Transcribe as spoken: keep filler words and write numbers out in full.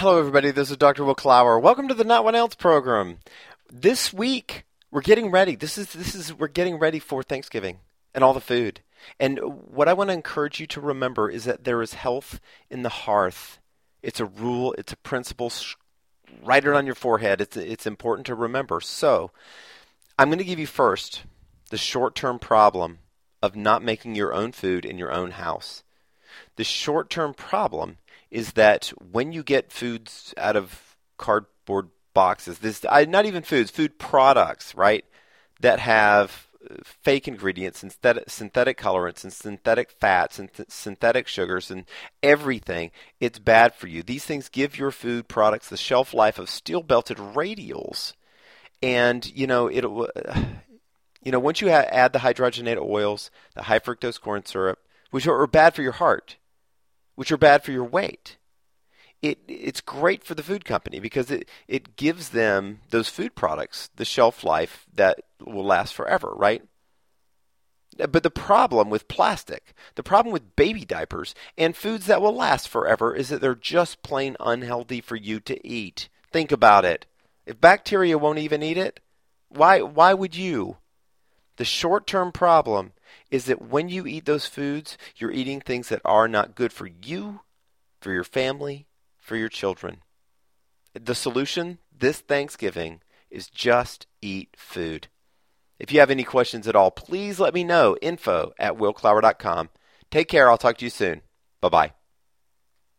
Hello, everybody. This is Doctor Will Clower. Welcome to the Not One Else program. This week, we're getting ready. This is this is we're getting ready for Thanksgiving and all the food. And what I want to encourage you to remember is that there is health in the hearth. It's a rule. It's a principle. Write it on your forehead. It's it's important to remember. So, I'm going to give you first the short-term problem of not making your own food in your own house. The short-term problem is that when you get foods out of cardboard boxes, this not even foods, food products, right, that have fake ingredients, synthetic, synthetic colorants, and synthetic fats, and th- synthetic sugars, and everything, it's bad for you. These things give your food products the shelf life of steel-belted radials, and you know it'll, you know, once you ha- add the hydrogenated oils, the high fructose corn syrup, which are, are bad for your heart, which are bad for your weight. It it's great for the food company because it, it gives them, those food products, the shelf life that will last forever, right? But the problem with plastic, the problem with baby diapers and foods that will last forever is that they're just plain unhealthy for you to eat. Think about it. If bacteria won't even eat it, why why would you? The short-term problem is that when you eat those foods, you're eating things that are not good for you, for your family, for your children. The solution this Thanksgiving is just eat food. If you have any questions at all, please let me know. Info at will clower dot com. Take care. I'll talk to you soon. Bye-bye.